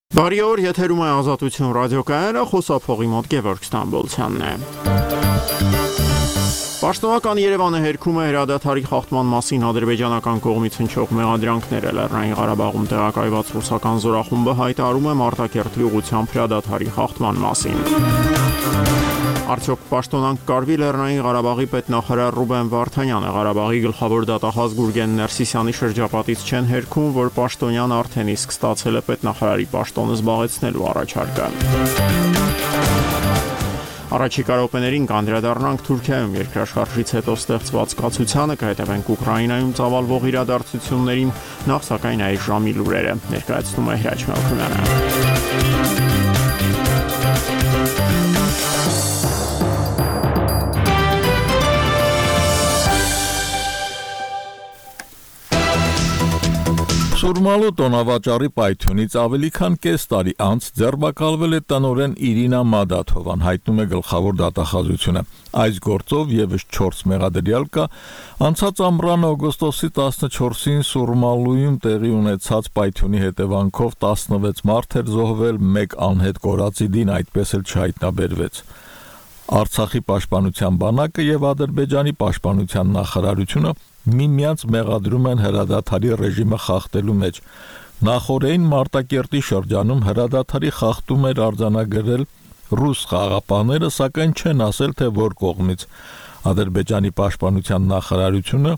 Բարի օր, եթերում է Ազատություն ռադիոկայանը, խոսափողի մոտ Գևորգ Ստամբոլցյանն է։ Պաշտոնական Երևանը հերքում է հրադադարի խախտման մասին ադրբեջանական կողմից հնչող մեղադրանքները։ Լեռնային Ղարաբաղում տեղակայված ռուսական զորախումբը հայտարարում է Մարտակերտի ուղղությամբ հրադադարի խախտման մասին։ Արդյոք պաշտոնանկ կարվի Լեռնային Ղարաբաղի պետնախարար Ռուբեն Վարդանյանը Ղարաբաղի գլխավոր դատախազ Գուրգեն Ներսիսյանի շրջապատից չեն հերքում, որ պաշտոնյան արդեն իսկ ստացել է պետնախարարի պաշտոնը զբաղեցնելու առաջարկը։ Առաջիկա րոպեներին կանդրադառնանք Թուրքիայում երկրաշարժից հետո ստեղծված կացությանը, կհետևենք Ուկրաինայում ծավալվող իրադարձություններին, նախ սակայն այս ժամի լուրերը ներկայացնում է Հրաչ Մելքոնյանը։ Սուրմալու տոնավաճառի պայթյունից ավելի քան կես տարի անց ձերբակալվել է տնօրեն Իրինա Մադաթովան, հայտնում է գլխավոր դատախազությունը։ Այս գործով եւս 4 մեղադրյալ կա։ Անցած ամռան օգոստոսի 14-ին Սուրմալույում տեղի ունեցած պայթյունի հետևանքով 16 մարդ էր զոհվել, 1 անհետ կորածի դին այդպես էլ չհայտնաբերվեց։ Արցախի պաշտպանության բանակը եւ Ադրբեջանի պաշտպանության նախարարությունը միմյանց մեղադրում են հրադադարի ռեժիմը խախտելու մեջ։ Նախորդին Մարտակերտի շրջանում հրադադարի խախտում էր արձանագրել ռուս խաղաղապահները, սակայն չեն ասել, թե որ կողմից։ Ադրբեջանի պաշտպանության նախարարությունը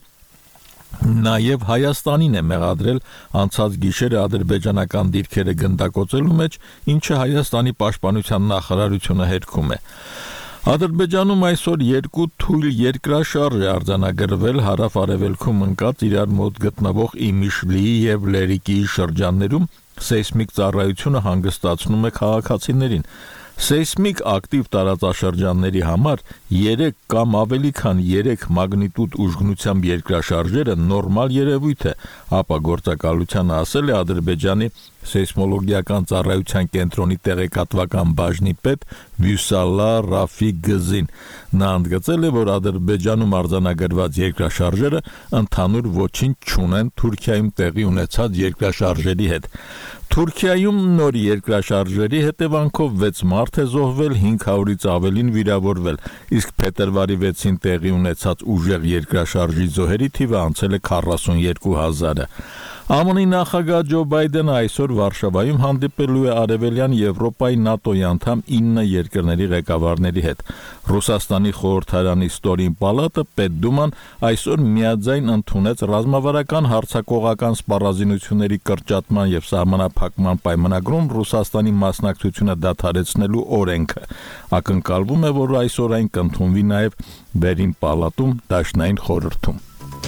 նաև Հայաստանին է մեղադրել անցած գիշերը ադրբեջանական դիրքերը գնդակոծելու մեջ, ինչը Հայաստանի պաշտպանության նախարարությունը հերքում է։ Ադրբեջանում այսօր 2 թույլ երկրաշարժ է արձանագրվել հարավ-արևելքում ընկած իրար մոտ գտնվող Իմիշլիի եւ Լերիկիի շրջաններում, սեյսմիկ ծառայությունը հանգստացնում է քաղաքացիներին։ Սեյսմիկ ակտիվ տարածաշրջանների համար 3 կամ ավելի քան 3 մագնիտուդ ուժգնությամբ երկրաշարժերը նորմալ երևույթ է, ապա գործակալությանը ասել է Ադրբեջանի սեյսմոլոգիական ծառայության կենտրոնի տեղեկատվական բաժնի պետ Վյուսալա Ռաֆիկ Գզին։ Նա ընդգծել է, որ Ադրբեջանում արձանագրված երկրաշարժերը ընդհանուր ոչինչ չունեն Թուրքիայում տեղի ունեցած երկրաշարժերի հետ։ Թուրքիայում նոր երկրաշարժերի հետևանքով 6 մարդ է զոհվել, 500-ից ավելին վիրավորվել, իսկ փետրվարի 6-ին տեղի ունեցած ուժեղ երկրաշարժի զոհերի թիվը անցել է 42,000-ը։ ԱՄՆ-ի նախագահ Ջո Բայդենը այսօր Վարշավայում հանդիպելու է Արևելյան Եվրոպայի ՆԱՏՕ-ի անդամ 9 երկրների ղեկավարների հետ։ Ռուսաստանի խորհրդարանի ստորին պալատը Պետդուման այսօր միաձայն ընդունեց ռազմավարական հարձակողական սպառազինությունների կրճատման եւ սահմանափակման պայմանագրում Ռուսաստանի մասնակցությունը դադարեցնելու օրենքը։ Ակնկալվում է, որ այսօր այն կընդունվի նաեւ վերին պալատում դաշնային խորհրդում։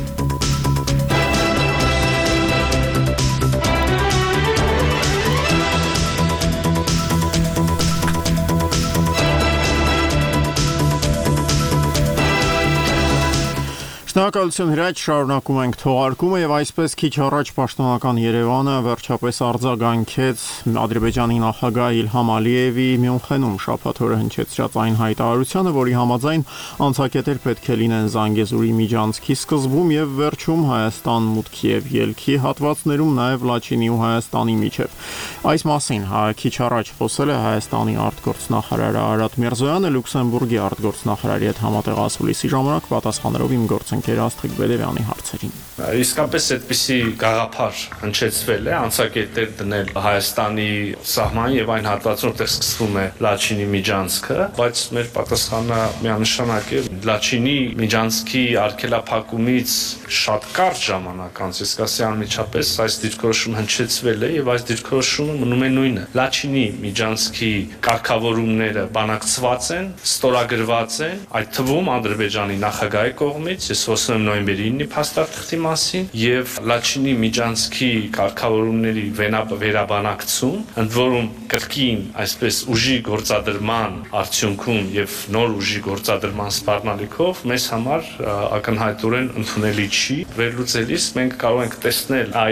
Շնորհակալություն Հրաչ, շարունակում ենք թողարկումը եւ այսպես քիչ առաջ պաշտոնական Երևանը վերջապես արձագանքեց Ադրբեջանի նախագահ Իլհամ Ալիևի Մյունխենում շաբաթ օրը հնչեցրած այն հայտարարությանը, որի համաձայն անցակետեր պետք է լինեն Զանգեզուրի միջանցքի սկզբում եւ վերջում Հայաստան մուտքի եւ ելքի հատվածներում, նաեւ Լաչինի ու Հայաստանի միջեւ։ Այս մասին քիչ առաջ խոսել է Հայաստանի արտգործնախարար Արարատ Միրզոյանը Լյուքսեմբուրգի արտգործնախարարի հետ համատեղասուլիսի ժամանակ պատասխանելով իմ գործընկեր Աստղիկ Բեդևյանի հարցերին։ Իսկապես այդպիսի գաղափար հնչեցվել է, անցակետեր դնել Հայաստանի սահման եւ այն հատվածում, որտեղ սկսվում է Լաչինի միջանցքը, բայց մեր պատասխանը միանշանակ է Լաչինի միջանցքի արգելափակումից շատ կարճ ժամանակ անց, իսկ ասի անմիջապես այս դիրքորոշումը հնչեցվել է եւ այս դիրքորոշումը մնում է նույնը։ Լաչինի միջանցքի կարգավորումները բանակցված են, ստորագրված են, այդ թվում Ադրբեջանի նախագահի կողմից, ես խոսում եմ նոյեմբերի 9-ի փաստաթղթի մասին եւ Լաչինի միջանցքի կարգավորումների վերաբանակցում, ընդ որում կրկին այսպես ուժի գործադրման արդյունքում եւ նոր ուժի գործադրման սպառնալիքով մեզ համար ակնհայտորեն ընդունելի չի։ Վերլուծելիս մենք կարող ենք տեսնել այս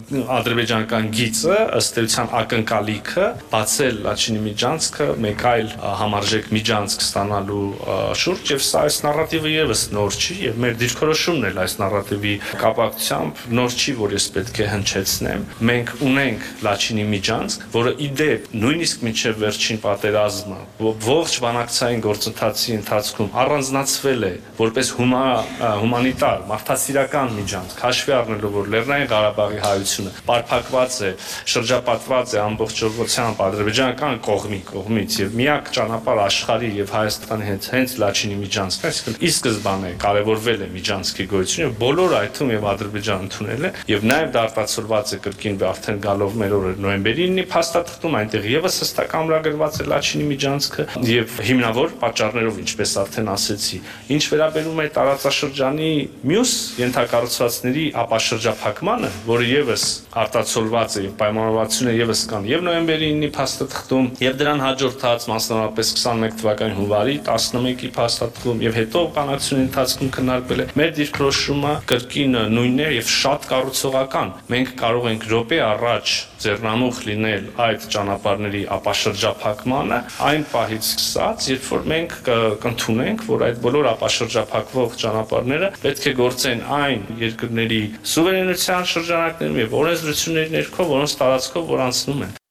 ադրբեջանական գիծը ըստ էության ակնկալիքը բացել Լաչինի միջանցքը մեկ այլ համարժեք միջանցք ստանալու շուրջ եւ սա այս նարատիվը եւս նոր չի եւ մեր դիրքորոշումն էլ այս նարատիվի կապակցությամբ նոր չի, որ ես պետք է հնչեցնեմ։ Մենք ունենք Լաչինի միջանցք, որը իդեպ նույնիսկ մինչև վերջին պատերազմը ողջ բանակցային գործընթացի ընթացքում առանձնացվել է որպես հումանիտար մարդասիրական միջանցք, հաշվի առնելով որ Լեռնային Ղարաբաղի հայությունը պարփակված է, շրջապատված է ամբողջությամբ ադրբեջանական կողմից եւ միակ ճանապարհ աշխարհի եւ Հայաստանի հենց Լաչինի միջանցքն է, այսինքն ի սկզբանե կարևորվել է միջանցքի գոյությունը, բոլոր այդում եւ Ադրբեջանը ընդունել է եւ նաեւ դա արտացոլված է կրկին արդեն գալով մեր օրը նոյեմբերի 9-ի փաստաթղթում այնտեղ եւս հստակ ամրագրված է Լաչինի միջանցքը եւ հիմնավոր պատճառներով, ինչպես արդեն ասեցի, ինչ վերաբերում է տարածաշրջանի մյուս ենթակառուցվածքների ապաշրջափակմանը, որը եւս արտացոլված է, պայմանավորվածությունը եւս կան եւ նոյեմբերի 9-ի փաստաթղթում եւ դրան հաջորդած մասնավորապես 21 թվականի հունվարի 11-ի փաստաթղթում եւ հետո բանակցությունների ընթացքում քննարկվել է մեր դիրքորոշումը կրկին նույնն է եւ շատ կառուցողական։ Մենք կարող ենք րոպե առաջ ձեռնամուխ լինել այդ ճանապարհների ապաշրջափակմանը այն պահից սկսած, երբ որ մենք կընդունենք, որ այդ բոլոր ապաշրջափակվող ճանապարհները պետք է գործեն այն երկրների սուվերենության շրջանակներում եւ օրենսդրությունների ներքո, որոնց տարածքով որ անցնում են։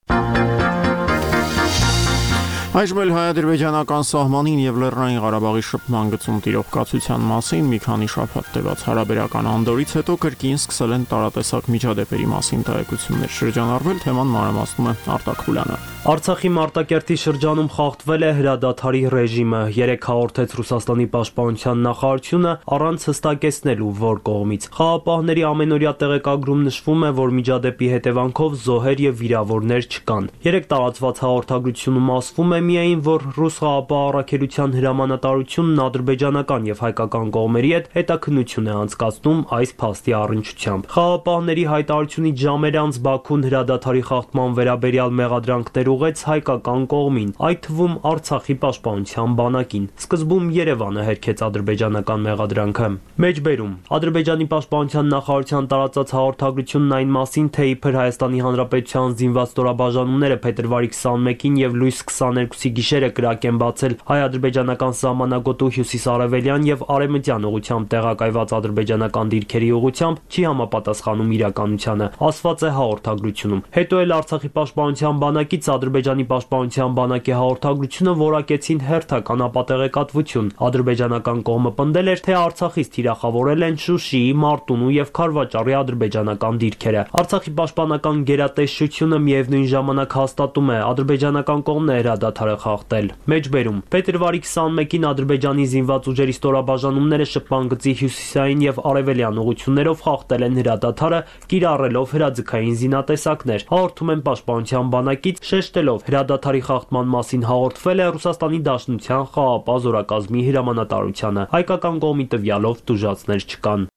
Այժմ էլ հայ-ադրբեջանական սահմանին եւ Լեռնային Ղարաբաղի շփման գծում տիրող կացության մասին մի քանի շաբաթ տևած հարաբերական անդորից հետո կրկին սկսել են տարատեսակ միջադեպերի մասին տեղեկություններ շրջանառվել, թեման մանրամասնում է Արտակ Խուլյանը։ Արցախի Մարտակերտի շրջանում խախտվել է հրադադարի ռեժիմը, 3 հաղորդեց Ռուսաստանի պաշտպանության նախարարությունը առանց հստակեցնելու որ կողմից։ Խաղապահների ամենօրյա տեղեկագրում նշվում է, որ միջադեպի հետևանքով զոհեր եւ վիրավորներ չկան։ 3 տարածված հաղորդագրությունում ասվում է միայն, որ ռուս խաղապահ առաքելության հրամանատարությունն ադրբեջանական եւ հայկական կողմերի հետ հետաքննություն է անցկացնում այս փաստի առնչությամբ։ Խաղապահների հայտարարությունից ժամեր անց Բաքուն հրադադարի խախտման վերաբերյալ մեղադրանքներ ուղղեց հայկական կողմին, այդ թվում Արցախի պաշտպանության բանակին։ Սկզբում Երևանը հերքեց ադրբեջանական մեղադրանքը։ Մեջբերում Ադրբեջանի պաշտպանության նախարարության տարածած հաղորդագրությունն այն մասին, թե իբր Հայաստանի Հանրապետության զինված ստորաբաժանումները փետրվարի 21-ին եւ լույս 22-ի գիշերը կրակ են բացել հայ-ադրբեջանական սահմանագոտու հյուսիսարևելյան եւ արևմտյան ուղղությամբ տեղակայված ադրբեջանական դիրքերի ուղղությամբ չի համապատասխանում իրականությանը, ասված է հաղորդագրությունում։ Հետո էլ Արցախի պաշտպանության բանակից Ադրբեջանի պաշտպանության բանակի հաղորդագրությունը որակեցին հերթական ապատեղեկատվություն։ Ադրբեջանական կողմը պնդել էր, թե Արցախից թիրախավորել են Շուշիի, Մարտունու եւ Խարվաճարի ադրբեջանական դիրքերը։ Արցախի պաշտպանական գերատեսչությունը միևնույն ժամանակ հաստատում է, ադրբեջանական կողմն է հրադադարը խախտել։ Մեջբերում փետրվարի 21-ին Ադրբեջանի զինված ուժերի ստորաբաժանումները շփման գծի հյուսիսային եւ արևելյան ուղություններով խախտել են հրադադարը, կիրառելով հրաձգային զինատեսակներ։ Հաղորդում են պաշտպանության բանակից, շեշտելով հրադադարի խախտման մասին հաղորդվել է Ռուսաստանի Դաշնության խաղապահ զորակազմի հրամանատարությանը։ Հայկական կողմի տվյալով տուժածներ չկան։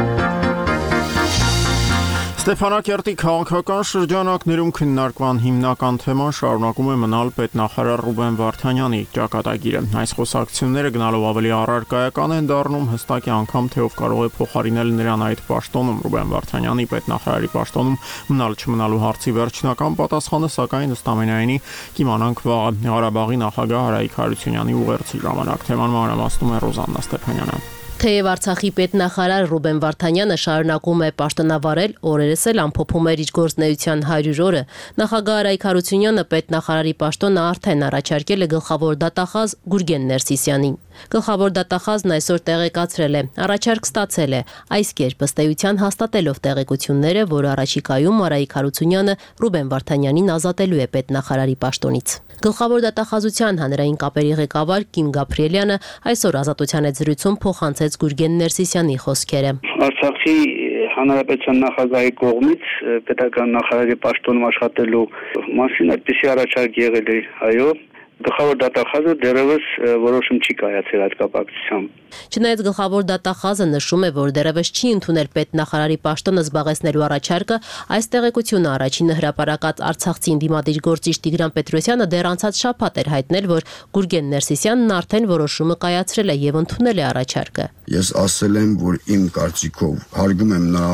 Ստեփանակերտի քաղաքական շրջանակներում քննարկման հիմնական թեման շարունակում է մնալ պետնախարար Ռուբեն Վարդանյանի ճակատագիրը։ Այս խոսակցությունները գնալով ավելի առարկայական են դառնում, հստակ է անգամ թե ով կարող է փոխարինել նրան այդ պաշտոնում։ Ռուբեն Վարդանյանի պետնախարարի պաշտոնում մնալ-չմնալու հարցի վերջնական պատասխանը, սակայն ըստ ամենայնի կիմանանք վաղը։ Ղարաբաղի նախագահ Արայիկ Հարությունյանի ուղերձի ժամանակ թեման մանրամասնում է Ռոզաննա Ստեփանյանը։ Թեև Արցախի պետնախարար Ռուբեն Վարդանյանը շարունակում է պաշտոնավարել, օրերս էլ ամփոփում էր իր գործունեության 100 օրը, նախագահ Արայիկ Հարությունյանը պետնախարարի պաշտոնը արդեն առաջարկել է գլխավոր դատախազ Գուրգեն Ներսիսյանին։ Գլխավոր դատախազն այսօր տեղեկացրել է, առաջարկ ստացել է, այս կերպ ըստ էության հաստատելով տեղեկությունները, որ առաջիկայում Արայիկ Հարությունյանը Ռուբեն Վարդանյանին ազատելու է պետնախարարի պաշտոնից։ Գլխավոր դատախազության հանրային կապերի ղեկավար Կիմ Գաբրիելյանը այսօր Ազատության հետ զրույցում փոխանցեց Գուրգեն Ներսիսյանի խոսքերը։ Արցախի հանրապետության նախագահի կողմից պետական նախարարի պաշտոնում աշխատելու մասին այդպիսի առաջարկ եղել է, այո, գլխավոր դատախազը դեռևս որոշում չի կայացել այդ կապակցությամբ։ Չնայած գլխավոր դատախազը նշում է, որ դեռևս չի ընդունել պետնախարարի պաշտոնը զբաղեցնելու առաջարկը, այս տեղեկությունը առաջինը հրապարակած արցախցի ընդդիմադիր գործիչ Տիգրան Պետրոսյանը դեռ անցած շաբաթ էր հայտնել, որ Գուրգեն Ներսիսյանն արդեն որոշումը կայացրել է եւ ընդունել է առաջարկը։ Ես ասել եմ, որ իմ կարծիքով հարգում եմ նրա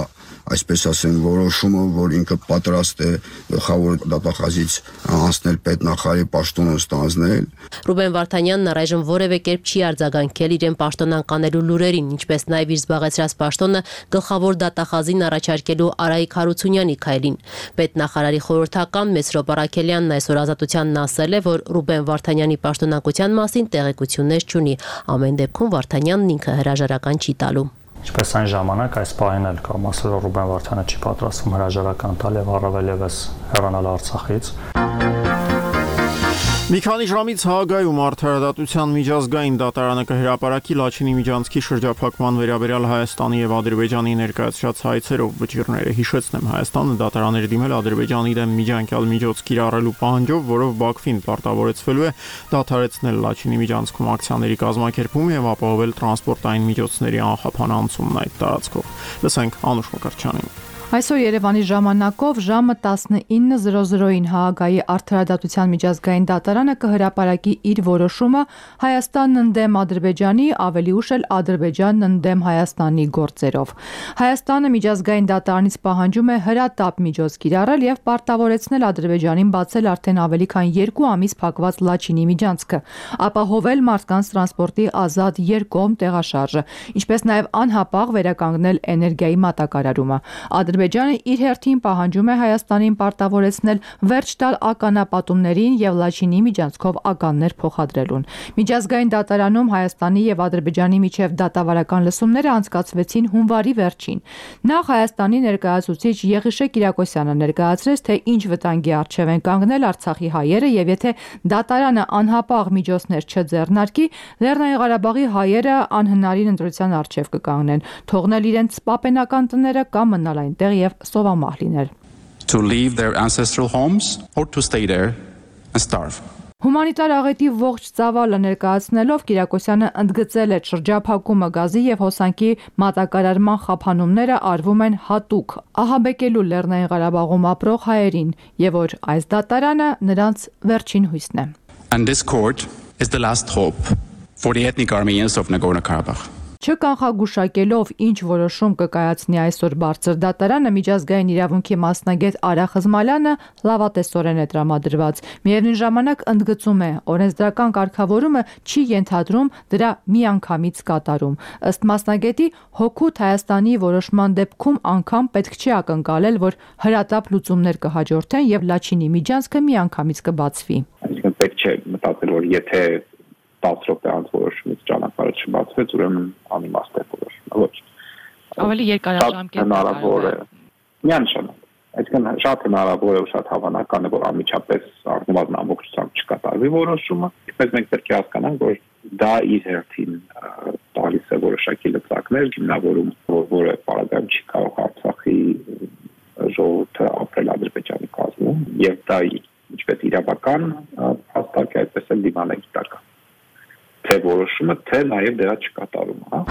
այսպես ասեմ, որոշումը, որ ինքը պատրաստ է գլխավոր դատախազից անցնել պետնախարարի պաշտոնը ստանձնել։ Ռուբեն Վարդանյանն առայժմ որևէ կերպ չի արձագանքել իրեն պաշտոնանկանելու լուրերին, ինչպես նաև իր զբաղեցրած պաշտոնը գլխավոր դատախազին առաջարկելու Արայիկ Հարությունյանի քայլին։ Պետնախարարի խորհրդական Մեսրոպ Արաքելյանն այսօր Ազատությանն ասել է, որ Ռուբեն Վարդանյանի պաշտոնակության մասին տեղեկություններ չունի։ Ամեն դեպքում Վարդանյանն ինքը հրաժարական չի տալու։ Ինչպես այն ժամանակ այս պահին էլ կամ ասել որ Ռուբեն Վարդյանը չի պատրաստվում հրաժարական տալ եւ առավել եւս հեռանալ Արցախից։ Մի քանի ժամից Հաագայում արդարադատության միջազգային դատարանը կհրապարակի Լաչինի միջանցքի շրջափակման վերաբերյալ Հայաստանի եւ Ադրբեջանի ներկայացրած հայցերով վճիռները։ Հիշեցնեմ, Հայաստանը դատարաներ դիմել Ադրբեջանի դեմ միջանկյալ միջոց կիրառելու պահանջով, որով Բաքվին պարտավորեցվելու է դադարեցնել Լաչինի միջանցքում ակցիաների կազմակերպումը եւ ապահովել տրանսպորտային միջոցների անխափան անցումն այդ տարածքով։ Լսենք Անուշ Մկրտչյանին։ Այսօր Երևանի ժամանակով ժամը 19:00-ին Հաագայի արդարադատության միջազգային դատարանը կհրապարակի իր որոշումը Հայաստանն ընդդեմ Ադրբեջանի, ավելի ուշ էլ Ադրբեջանն ընդդեմ Հայաստանի գործերով։ Հայաստանը միջազգային դատարանից պահանջում է հրատապ միջոց կիրառել եւ պարտավորեցնել Ադրբեջանին բացել արդեն ավելի քան 2 ամիս փակված Լաչինի միջանցքը, ապահովել մարդկանց տրանսպորտի ազատ երկկողմ տեղաշարժը, ինչպես նաեւ անհապաղ վերականգնել էներգիայի մատակարարումը։ Ադրբեջանը իր հերթին պահանջում է Հայաստանին պարտավորեցնել վերջ տալ ականապատումներին եւ Լաչինի միջանցքով ականներ փոխադրելուն։ Միջազգային դատարանում Հայաստանի եւ Ադրբեջանի միջև դատավարական լսումները անցկացվեցին հունվարի վերջին։ Նախ Հայաստանի ներկայացուցիչ Եղիշե Կիրակոսյանը ներկայացրեց, թե ինչ վտանգի առջև են կանգնել Արցախի հայերը եւ եթե դատարանը անհապաղ միջոցներ չձեռնարկի, Լեռնային Ղարաբաղի հայերը անհնարին ընտրության առջև կկանգնեն, թողնել իրենց պապենական տները կամ մնալ այնտեղ եւ սովամահ լինել։ To leave their ancestral homes or to stay there and starve. Հումանիտար աղետի ողջ ծավալը ներկայացնելով Կիրակոսյանը ընդգծել է շրջափակումը գազի եւ հոսանքի մատակարարման խափանումները արվում են հատուկ ահաբեկելու Լեռնային Ղարաբաղում ապրող հայերին եւ որ այս դատարանը նրանց վերջին հույսն է։ And this court is the last hope for the ethnic Armenians of Nagorno-Karabakh. Չկանխագուշակելով ինչ որոշում կկայացնի այսօր բարձր դատարանը, միջազգային իրավունքի մասնագետ Արա Խզմալյանը լավատեսորեն է տրամադրված։ Միևնույն ժամանակ ընդգծում է, օրենսդրական կարգավորումը չի ենթադրում դրա միանգամից կատարում։ Ըստ մասնագետի, հօգուտ Հայաստանի որոշման դեպքում անգամ պետք չի ակնկալել, որ հրատապ լուծումներ կհաջորդեն եւ Լաչինի միջանցքը միանգամից կբացվի։ Այսինքն պետք չէ մտածել, որ եթե 10 րոպե անց որոշումից ճանապարհը չբացվեց, ուրեմն անիմաստ է որոշումը։ Ոչ։ Ավելի երկարաժամկետ հնարավոր է։ Միանշանակ։ Այսինքն շատ հնարավոր է ու շատ հավանական է, որ անմիջապես առնվազն ամբողջությամբ չկատարվի որոշումը։ Իսկ մենք պետք է հասկանանք, որ դա իր հերթին տալիս է որոշակի լծակներ, հիմնավորում, որը պարագայում չի կարող Արցախի ժողովուրդը ապրել Ադրբեջանի կազմում, եւ դա ինչպես իրավական հաստատ է, այդպես էլ դիվանագիտական թե որոշումը, թե նաև դրա չկատարումը, հա։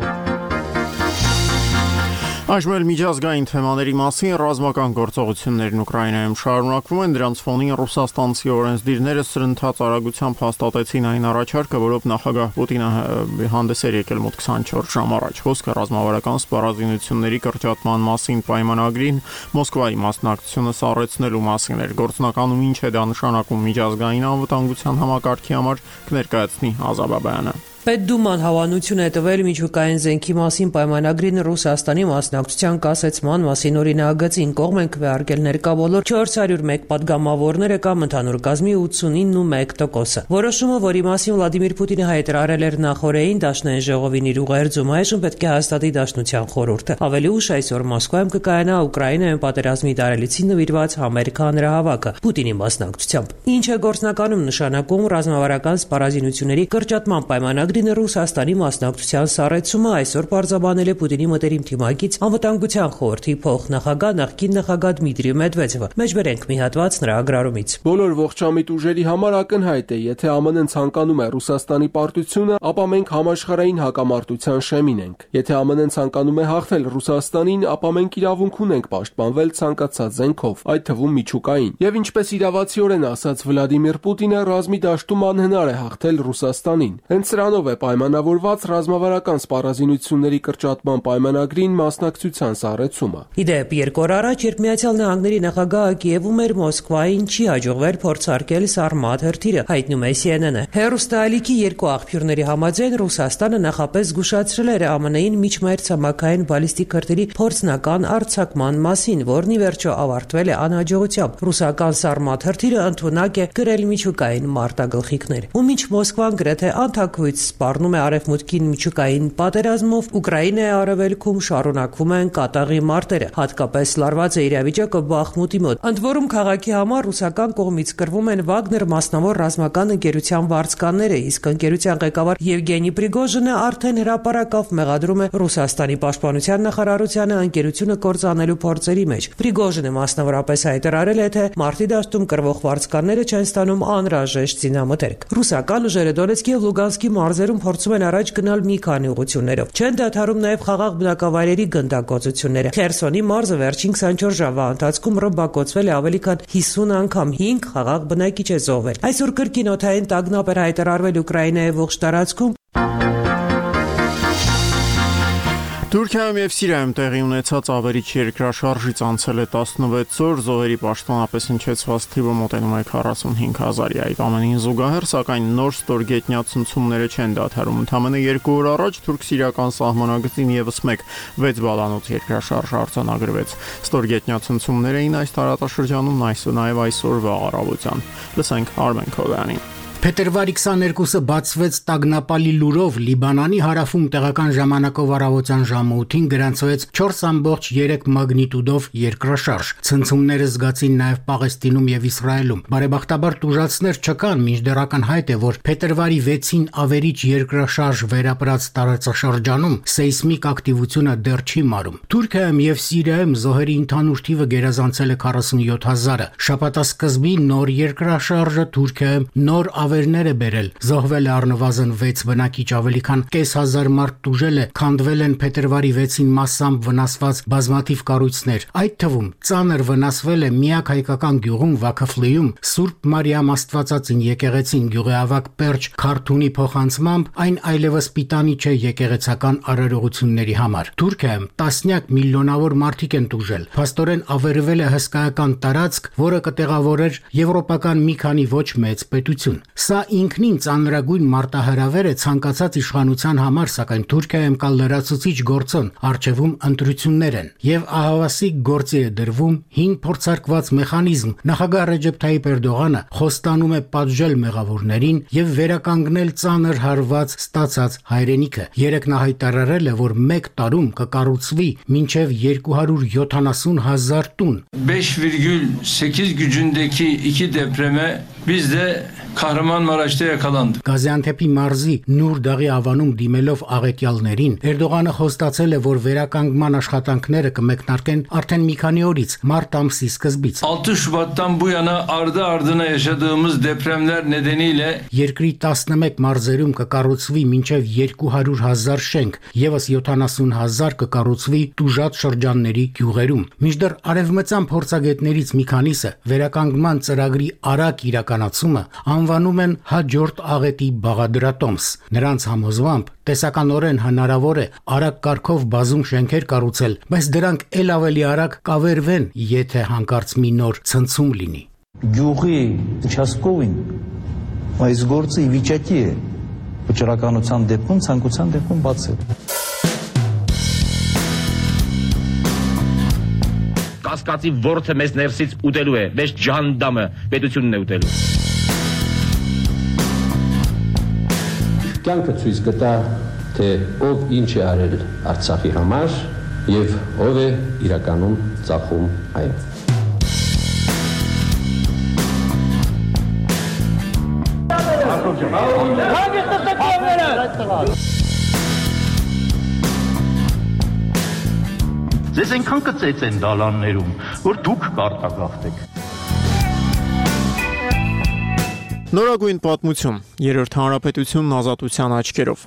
Այժմ էլ միջազգային թեմաների մասին ռազմական գործողություններն Ուկրաինայում շարունակվում են, դրանց ֆոնին ռուսաստանցի օրենսդիրները սրընթաց արագությամբ հաստատեցին այն առաջարկը, որով նախագահ Պուտինը հանդես էր եկել մոտ 24 ժամ առաջ։ Խոսքը ռազմավարական սպառազինությունների կրճատման մասին պայմանագրին Մոսկվայի մասնակցությունը սառեցնելու մասին էր։ Գործնականում ինչ է դա նշանակում միջազգային անվտանգության համակարգի համար, կներկայացնի Ազաբաբյանը։ Պետդուման հավանություն է տվել միջուկային զենքի մասին պայմանագրին Ռուսաստանի մասնակցության կասեցման մասին օրինագծին կողմ են քվեարկել ներկա բոլոր 401 падգամավորները կամ ընդհանուր կազմի 89.1%-ը։ Որոշումը, որի մասին Վլադիմիր Պուտինը հայտարարել էր նախորդին Դաշնային ժողովին իր ուղերձում, այժմ պետք է հաստատի Դաշնության խորհուրդը։ Ավելի ուշ այսօր Մոսկվայում կկայանա Ուկրաինայում պատերազմի տարելիցին նվիրված համերգ հանրահավաքը Պուտինի մասնակցությամբ։ Ինչ է գործնականում նշանակում ռազմավարական սպառազինությունների կրճատման պայմանագրին Ռուսաստանի մասնակցության սառեցումը այսօր պարզաբանել է Պուտինի մտերիմ թիմակից անվտանգության խորհրդի փոխնախագահ նախկին նախագահ Դմիտրի Մեդվեդևը։ Մեջբերենք մի հատված նրաագրառումից։ Բոլոր ողջամիտ ուժերի համար ակնհայտ է, եթե ԱՄՆ-ն ցանկանում է Ռուսաստանի պարտությունը, ապա մենք համաշխարհային հակամարտության շեմին ենք։ Եթե ԱՄՆ-ն ցանկանում է հաղթել Ռուսաստանին, ապա մենք իրավունք ունենք պաշտպանվել ցանկացած զենքով, այդ թվում միջուկային։ Եվ ինչպես իրավացիորեն ասաց Վլադիմիր Պուտինը, ռազմի դաշտում անհնար է հաղթել Ռուսաստանին։ Հենց սրանով Այդպիսով է պայմանավորված ռազմավարական սպառազինությունների կրճատման պայմանագրին մասնակցության սառեցումը։ Իդեպ, 2 օր առաջ, երբ Միացյալ Նահանգների նախագահը Կիևում էր, Մոսկվային չի հաջողվել փորձարկել Սարմատ հրթիռը, հայտնում է CNN-ը։ Հեռուստաալիքի 2 աղբյուրների համաձայն Ռուսաստանը նախապես զգուշացրել էր ԱՄՆ-ին միջմայրցամաքային բալիստիկ հրթիռի փորձնական արձակման մասին, որն ի վերջո ավարտվել է անհաջողությամբ։ Ռուսական Սարմատ հրթիռը ընդունակ է գրել միջուկային մարտագլխիկներ։ Ու մինչ Մոսկվան գրեթե անթաքույց սպառնում է Արևմուտքին միջուկային պատերազմով, Ուկրաինայի արևելքում շարունակվում են կատաղի մարտերը, հատկապես լարված է իրավիճակը Բախմուտի մոտ։ Ընդ որում, քաղաքի համար ռուսական կողմից կրվում են Վագներ մասնավոր ռազմական ընկերության վարձկանները, իսկ ընկերության ղեկավար Եվգենի Պրիգոժինը արդեն հրապարակավ մեղադրում է Ռուսաստանի պաշտպանության նախարարությանը ընկերությունը կործանելու փորձերի մեջ։ Պրիգոժինը մասնավորապես հայտարարել է, թե մարտի դաշտում կրվող վարձկանները չեն ստանում անհրաժեշտ զինամթերք։ Ռուսական ուժերը Դոնեցկի և Լուգանսկի մարզերում փորձում են առաջ գնալ մի քանի ուղղություններով։ Չեն դադարում նաև խաղաղ բնակավայրերի գնդակոծությունները։ Խերսոնի մարզը վերջին 24 ժամվա ընթացքում ռմբակոծվել է ավելի քան 50 անգամ, 5 խաղաղ բնակիչ է զոհվել։ Այսօր կրկին օդային տագնապ էր հայտարարվել Ուկրաինայի ողջ տարածքում։ Թուրքիայում և Սիրիայում տեղի ունեցած ավերիչ երկրաշարժից անցել է 16 օր, զոհերի պաշտոնապես հնչեցված թիվը մոտենում է 45,000-ի։ Այդ ամենին զուգահեռ, սակայն նոր ստորգետնյա ցնցումները չեն դադարում։ Ընդամենը 2 օր առաջ թուրք-սիրիական սահմանագծին ևս մեկ 6 բալանոց երկրաշարժ արձանագրվեց։ Ստորգետնյա ցնցումներ էին այս տարածաշրջանում նաև այսօրվա առավոտյան։ Լսենք Արմեն Քովյանին։ Փետրվարի 22-ը բացվեց տագնապալի լուրով Լիբանանի հարավում տեղական ժամանակով առավոտյան ժամը 8-ին գրանցվեց 4.3 մագնիտուդով երկրաշարժ։ Ցնցումները զգացին նաև Պաղեստինում և Իսրայելում։ Բարեբախտաբար տուժածներ չկան, մինչդեռ ակնհայտ է, որ փետրվարի 6-ին ավերիչ երկրաշարժ վերապրած տարածաշրջանում սեյսմիկ ակտիվությունը դեռ չի մարում։ Թուրքիայում և Սիրիայում զոհերի ընդհանուր թիվը գերազանցել է 47,000-ը։ Շաբաթասկզբի նոր երկրաշարժը Թուրքիայում նոր ավերներ է բերել։ Զոհվել է առնվազն 6 բնակիչ, ավելի քան կես հազար մարդ տուժել է, քանդվել են փետրվարի 6-ին massամբ վնասված բազմաթիվ կառույցներ։ Այդ թվում ծանր վնասվել է միակ հայկական գյուղում Վաքաֆլիում Սուրբ Մարիամ Աստվածածին եկեղեցին գյուղի ավագ Պերճ Քարթունի փոխանցմամբ այն այլևս պիտանի չէ եկեղեցական արարողությունների համար։ Թուրքիայում տասնյակ միլիոնավոր մարդիկ են տուժել։ Փաստորեն ավերվել է հսկայական տարածք, որը կտեղավորեր եվրոպական մի քանի ոչ մեծ պետություն։ Սա ինքնին ծանրագույն մարտահրավեր է ցանկացած իշխանության համար, սակայն Թուրքիայում կա լրացուցիչ գործոն, առջևում ընտրություններ են, եւ ահավասիկ գործի է դրվում հին փորձարկված մեխանիզմ։ Նախագահ Ռեջեփ Թայիպ Էրդողանը խոստանում է պատժել մեղավորներին եւ վերականգնել ծանր հարված ստացած հայրենիքը։ Երեկ նա հայտարարել է, որ 1 տարում կկառուցվի մինչեւ 270,000 տուն։ 5,8 gücündeki 2 depreme biz de Kahramanmaraş'ta yakalandık. Gaziantepի մարզի Նուր Դաղի ավանում դիմելով աղետյալներին, Էրդողանը խոստացել է, որ վերականգնման աշխատանքները կմեկնարկեն արդեն մի քանի օրից, մարտ ամսի սկզբից։ 6 Şubat'tan bu yana ardı ardına yaşadığımız depremler nedeniyle երկրի 11 մարզերում կկառուցվի մինչև 200,000 շենք, եւս 70,000 կկառուցվի տուժած շրջանների գյուղերում։ Մինչդեռ արևմտյան փորձագետներից մի քանիսը վերականգնման ծրագրի արագ իրականացումը անվանում են հաջորդ աղետի բաղադրատոմս։ Նրանց համոզմամբ տեսականորեն հնարավոր է արագ կարգով բազում շենքեր կառուցել, բայց դրանք ել ավելի արագ կավերվեն, եթե հանկարծ մի նոր ցնցում լինի։ Գյուղի участковին այս գործը ի վիճակի է վճռականության դեպքում, ցանկության դեպքում բացել։ Կասկածի ворթը մեզ ներսից ուտելու է, մեզ ջանդամը պետությունն է ուտելու։ Կյանքը ցույց կտա, թե ով ինչ է արել Արցախի համար եւ ով է իրականում ծախում այն։ Ձեզ այնքան կծեց են դալաններում, որ դուք կարտագաղթեք։ Նորագույն պատմություն, Երրորդ հանրապետությունն ազատության աչքերով։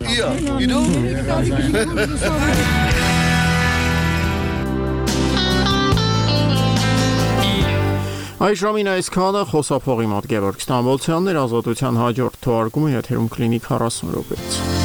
Այս ժամին այսքանը, խոսափողի մոտ Գևորգ Ստամբոլցյանն էր, ազատության հաջորդ թողարկումը եթերում կլինի 40 րոպեից։